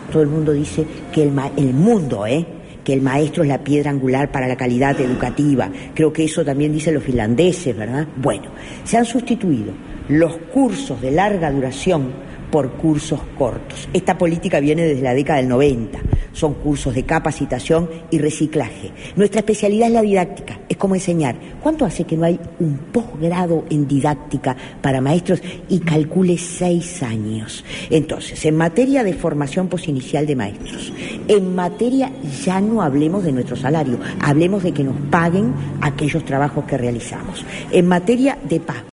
Todo el mundo dice que el mundo, que el maestro es la piedra angular para la calidad educativa. Creo que eso también dicen los finlandeses, ¿verdad? Bueno, se han sustituido los cursos de larga duración por cursos cortos. Esta política viene desde la década del 90. Son cursos de capacitación y reciclaje. Nuestra especialidad es la didáctica, es como enseñar. ¿Cuánto hace que no hay un posgrado en didáctica para maestros? Y calcule 6 años. Entonces, en materia de formación posinicial de maestros, en materia, ya no hablemos de nuestro salario, hablemos de que nos paguen aquellos trabajos que realizamos. En materia de pago,